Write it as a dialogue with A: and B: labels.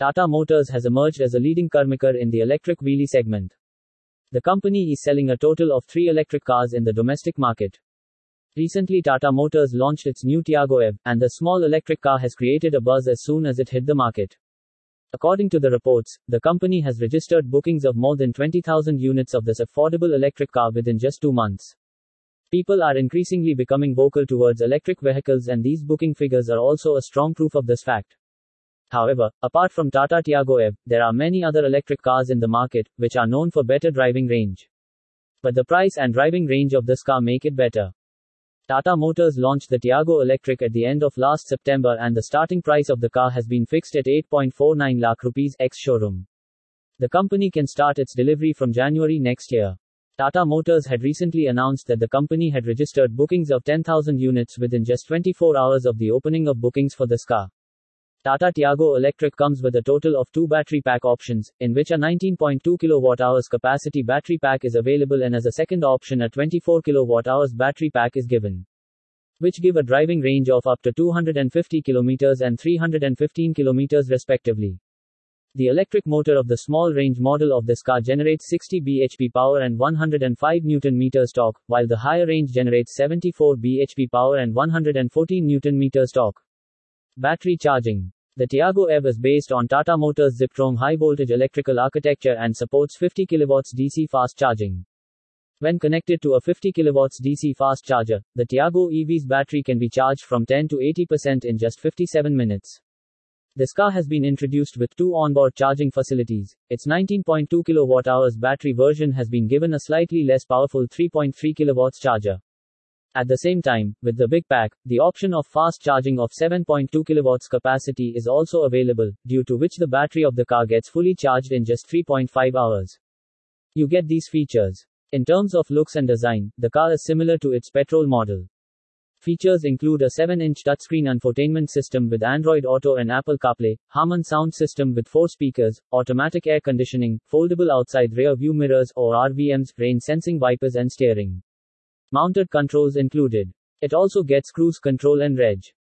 A: Tata Motors has emerged as a leading carmaker in the electric wheelie segment. The company is selling a total of 3 electric cars in the domestic market. Recently, Tata Motors launched its new Tiago EV, and the small electric car has created a buzz as soon as it hit the market. According to the reports, the company has registered bookings of more than 20,000 units of this affordable electric car within just 2 months. People are increasingly becoming vocal towards electric vehicles, and these booking figures are also a strong proof of this fact. However, apart from Tata Tiago EV, there are many other electric cars in the market, which are known for better driving range. But the price and driving range of this car make it better. Tata Motors launched the Tiago Electric at the end of last September, and the starting price of the car has been fixed at 8.49 lakh rupees ex-showroom. The company can start its delivery from January next year. Tata Motors had recently announced that the company had registered bookings of 10,000 units within just 24 hours of the opening of bookings for this car. Tata Tiago Electric comes with a total of 2 battery pack options, in which a 19.2 kWh capacity battery pack is available, and as a second option a 24 kWh battery pack is given, which give a driving range of up to 250 km and 315 km respectively. The electric motor of the small range model of this car generates 60 bhp power and 105 Nm torque, while the higher range generates 74 bhp power and 114 Nm torque. Battery charging. The Tiago EV is based on Tata Motors Ziptron high-voltage electrical architecture and supports 50 kW DC fast charging. When connected to a 50 kW DC fast charger, the Tiago EV's battery can be charged from 10 to 80% in just 57 minutes. This car has been introduced with 2 onboard charging facilities. Its 19.2 kWh battery version has been given a slightly less powerful 3.3 kW charger. At the same time, with the big pack, the option of fast charging of 7.2 kW capacity is also available, due to which the battery of the car gets fully charged in just 3.5 hours. You get these features. In terms of looks and design, the car is similar to its petrol model. Features include a 7-inch touchscreen infotainment system with Android Auto and Apple CarPlay, Harman sound system with 4 speakers, automatic air conditioning, foldable outside rear view mirrors or RVMs, rain sensing wipers and steering. Mounted controls included. It also gets cruise control and reg